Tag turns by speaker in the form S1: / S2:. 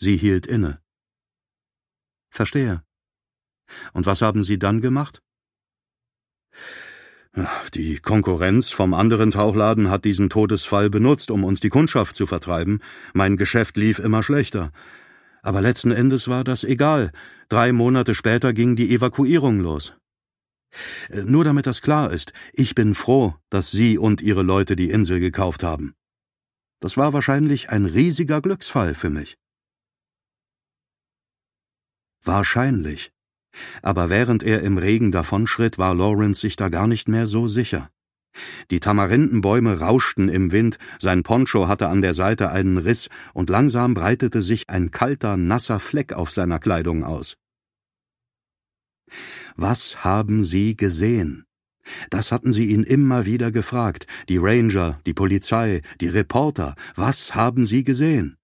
S1: Sie hielt inne. »Verstehe. Und was haben Sie dann gemacht?« »Die Konkurrenz vom anderen Tauchladen hat diesen Todesfall benutzt, um uns die Kundschaft zu vertreiben. Mein Geschäft lief immer schlechter. Aber letzten Endes war das egal. 3 Monate später ging die Evakuierung los. Nur damit das klar ist, ich bin froh, dass Sie und Ihre Leute die Insel gekauft haben. Das war wahrscheinlich ein riesiger Glücksfall für mich.« Wahrscheinlich. Aber während er im Regen davonschritt, war Lawrence sich da gar nicht mehr so sicher. Die Tamarindenbäume rauschten im Wind, sein Poncho hatte an der Seite einen Riss und langsam breitete sich ein kalter, nasser Fleck auf seiner Kleidung aus. Was haben Sie gesehen? Das hatten sie ihn immer wieder gefragt, die Ranger, die Polizei, die Reporter, was haben sie gesehen?